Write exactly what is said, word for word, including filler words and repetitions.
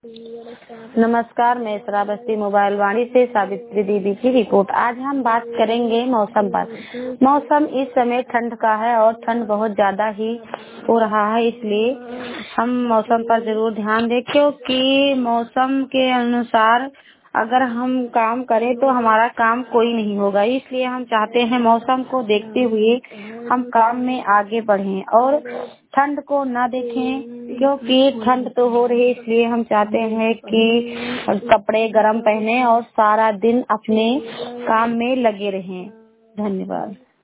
नमस्कार, मैं श्रावस्ती मोबाइल वाणी से सावित्री दीदी की रिपोर्ट। आज हम बात करेंगे मौसम पर। मौसम इस समय ठंड का है और ठंड बहुत ज्यादा ही हो रहा है, इसलिए हम मौसम पर जरूर ध्यान दें, क्योंकि मौसम के अनुसार अगर हम काम करें तो हमारा काम कोई नहीं होगा। इसलिए हम चाहते हैं मौसम को देखते हुए हम काम में आगे बढ़ें और ठंड को न देखें, क्योंकि ठंड तो हो रही है। इसलिए हम चाहते हैं कि कपड़े गर्म पहने और सारा दिन अपने काम में लगे रहें। धन्यवाद।